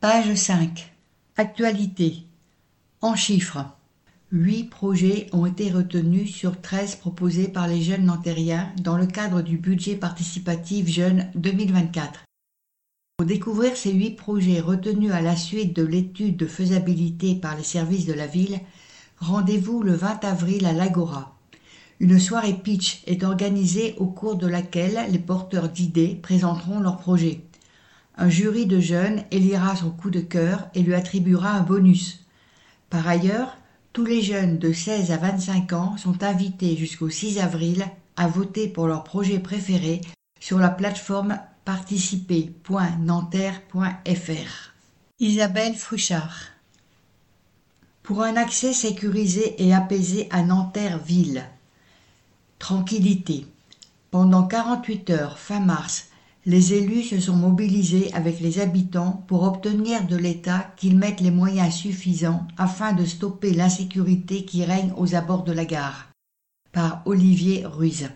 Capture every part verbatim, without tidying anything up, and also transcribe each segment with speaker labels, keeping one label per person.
Speaker 1: Page cinq. Actualité. En chiffres. Huit projets ont été retenus sur treize proposés par les jeunes nantériens dans le cadre du budget participatif Jeunes deux mille vingt-quatre. Pour découvrir ces huit projets retenus à la suite de l'étude de faisabilité par les services de la ville, rendez-vous le vingt avril à l'Agora. Une soirée pitch est organisée au cours de laquelle les porteurs d'idées présenteront leurs projets. Un jury de jeunes élira son coup de cœur et lui attribuera un bonus. Par ailleurs, tous les jeunes de seize à vingt-cinq ans sont invités jusqu'au six avril à voter pour leur projet préféré sur la plateforme participer point nanterre point f r. Isabelle Fruchard. Pour un accès sécurisé et apaisé à Nanterre-Ville. Tranquillité. Pendant quarante-huit heures, fin mars, les élus se sont mobilisés avec les habitants pour obtenir de l'État qu'il mette les moyens suffisants afin de stopper l'insécurité qui règne aux abords de la gare. Par Olivier Ruiz.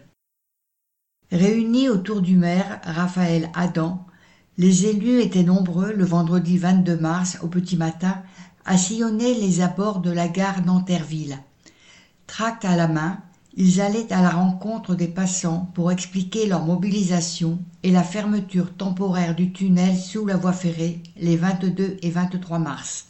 Speaker 1: Réunis autour du maire Raphaël Adam, les élus étaient nombreux le vendredi vingt-deux mars au petit matin à sillonner les abords de la gare Nanterre-Ville. Tracts à la main, ils allaient à la rencontre des passants pour expliquer leur mobilisation et la fermeture temporaire du tunnel sous la voie ferrée les vingt-deux et vingt-trois mars.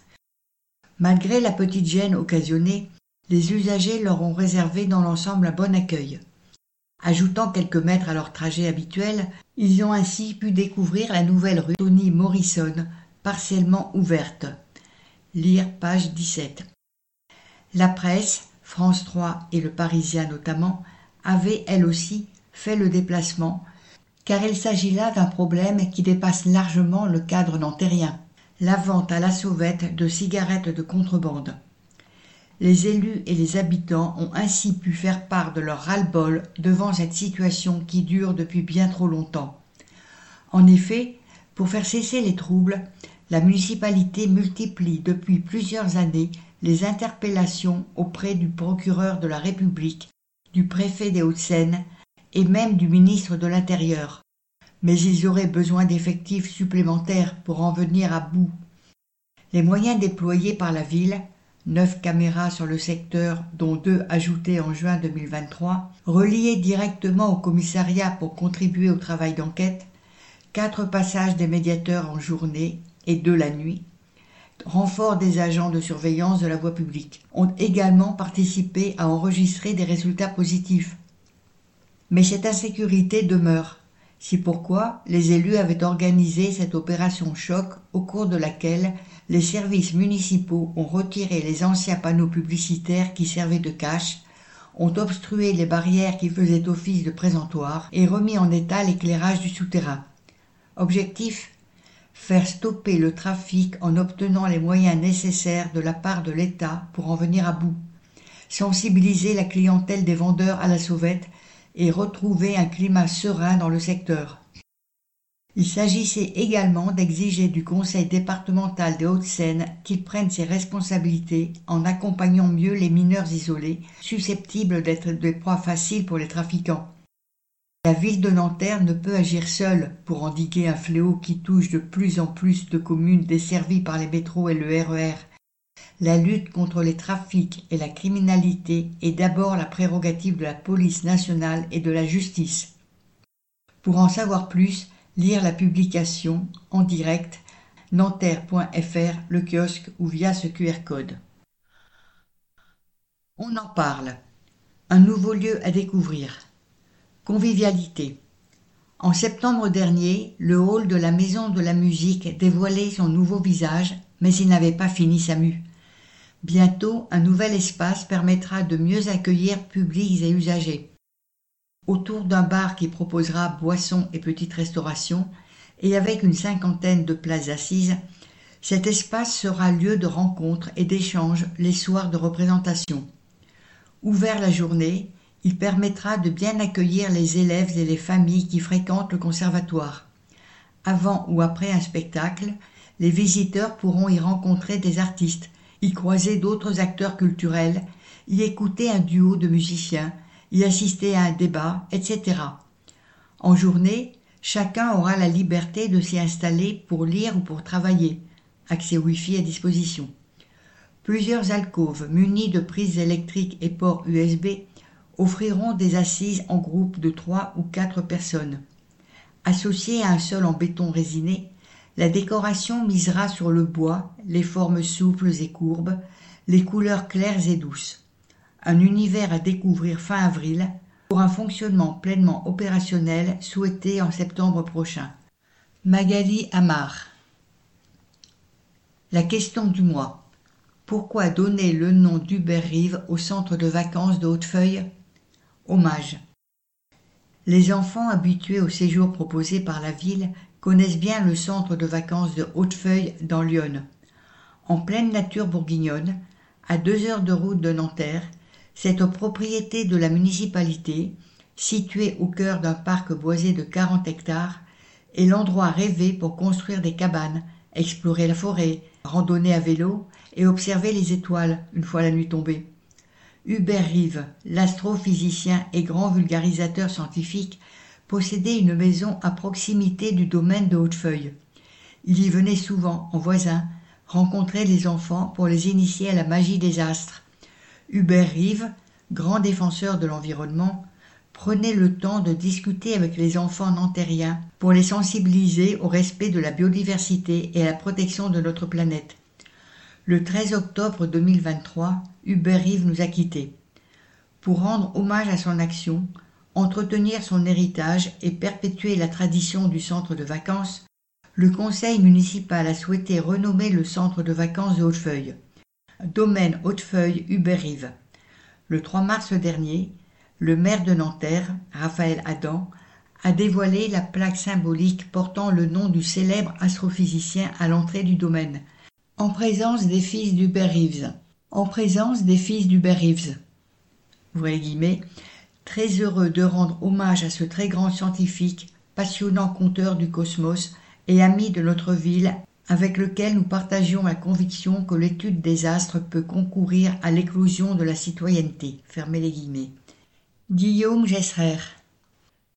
Speaker 1: Malgré la petite gêne occasionnée, les usagers leur ont réservé dans l'ensemble un bon accueil. Ajoutant quelques mètres à leur trajet habituel, ils ont ainsi pu découvrir la nouvelle rue Tony Morrison, partiellement ouverte. Lire page dix-sept. La presse, France trois et Le Parisien notamment, avaient elle aussi fait le déplacement, car il s'agit là d'un problème qui dépasse largement le cadre nantérien, la vente à la sauvette de cigarettes de contrebande. Les élus et les habitants ont ainsi pu faire part de leur ras-le-bol devant cette situation qui dure depuis bien trop longtemps. En effet, pour faire cesser les troubles, la municipalité multiplie depuis plusieurs années les interpellations auprès du procureur de la République, du préfet des Hauts-de-Seine et même du ministre de l'Intérieur. Mais ils auraient besoin d'effectifs supplémentaires pour en venir à bout. Les moyens déployés par la ville, neuf caméras sur le secteur, dont deux ajoutées en juin deux mille vingt-trois, reliées directement au commissariat pour contribuer au travail d'enquête, quatre passages des médiateurs en journée et deux la nuit, renfort des agents de surveillance de la voie publique, ont également participé à enregistrer des résultats positifs. Mais cette insécurité demeure. C'est pourquoi les élus avaient organisé cette opération choc au cours de laquelle les services municipaux ont retiré les anciens panneaux publicitaires qui servaient de cache, ont obstrué les barrières qui faisaient office de présentoir et remis en état l'éclairage du souterrain. Objectif : faire stopper le trafic en obtenant les moyens nécessaires de la part de l'État pour en venir à bout, sensibiliser la clientèle des vendeurs à la sauvette et retrouver un climat serein dans le secteur. Il s'agissait également d'exiger du Conseil départemental des Hauts-de-Seine qu'il prenne ses responsabilités en accompagnant mieux les mineurs isolés, susceptibles d'être des proies faciles pour les trafiquants. La ville de Nanterre ne peut agir seule pour endiguer un fléau qui touche de plus en plus de communes desservies par les métros et le R E R. La lutte contre les trafics et la criminalité est d'abord la prérogative de la police nationale et de la justice. Pour en savoir plus, lire la publication en direct nanterre point f r, le kiosque ou via ce Q R code. On en parle. Un nouveau lieu à découvrir. Convivialité. En septembre dernier, le hall de la Maison de la Musique dévoilait son nouveau visage, mais il n'avait pas fini sa mue. Bientôt, un nouvel espace permettra de mieux accueillir publics et usagers. Autour d'un bar qui proposera boissons et petites restaurations, et avec une cinquantaine de places assises, cet espace sera lieu de rencontres et d'échanges les soirs de représentation. Ouvert la journée, il permettra de bien accueillir les élèves et les familles qui fréquentent le conservatoire. Avant ou après un spectacle, les visiteurs pourront y rencontrer des artistes, y croiser d'autres acteurs culturels, y écouter un duo de musiciens, y assister à un débat, et cetera. En journée, chacun aura la liberté de s'y installer pour lire ou pour travailler. accès Wi-Fi à disposition. Plusieurs alcôves munies de prises électriques et ports U S B offriront des assises en groupe de trois ou quatre personnes. Associée à un sol en béton résiné, la décoration misera sur le bois, les formes souples et courbes, les couleurs claires et douces. Un univers à découvrir fin avril pour un fonctionnement pleinement opérationnel souhaité en septembre prochain. Magali Amar. La question du mois. Pourquoi donner le nom d'Uberrive au centre de vacances de Hautefeuille ? Hommage. Les enfants habitués au séjour proposé par la ville connaissent bien le centre de vacances de Hautefeuille dans l'Yonne. En pleine nature bourguignonne, à deux heures de route de Nanterre, cette propriété de la municipalité, située au cœur d'un parc boisé de quarante hectares, est l'endroit rêvé pour construire des cabanes, explorer la forêt, randonner à vélo et observer les étoiles une fois la nuit tombée. Hubert Reeves, l'astrophysicien et grand vulgarisateur scientifique, possédait une maison à proximité du domaine de Hautefeuille. Il y venait souvent, en voisin, rencontrer les enfants pour les initier à la magie des astres. Hubert Reeves, grand défenseur de l'environnement, prenait le temps de discuter avec les enfants nantériens pour les sensibiliser au respect de la biodiversité et à la protection de notre planète. Le treize octobre deux mille vingt-trois, Hubert Reeves nous a quittés. Pour rendre hommage à son action, entretenir son héritage et perpétuer la tradition du centre de vacances, le conseil municipal a souhaité renommer le centre de vacances de Hautefeuille. Domaine Hautefeuille Hubert Reeves. Le trois mars dernier, le maire de Nanterre, Raphaël Adam, a dévoilé la plaque symbolique portant le nom du célèbre astrophysicien à l'entrée du domaine. En présence des fils d'Hubert Reeves. En présence des fils d'Hubert Reeves. Ouvrez guillemets, très heureux de rendre hommage à ce très grand scientifique, passionnant conteur du cosmos et ami de notre ville, avec lequel nous partagions la conviction que l'étude des astres peut concourir à l'éclosion de la citoyenneté. Fermez les guillemets. Guillaume Gesserer.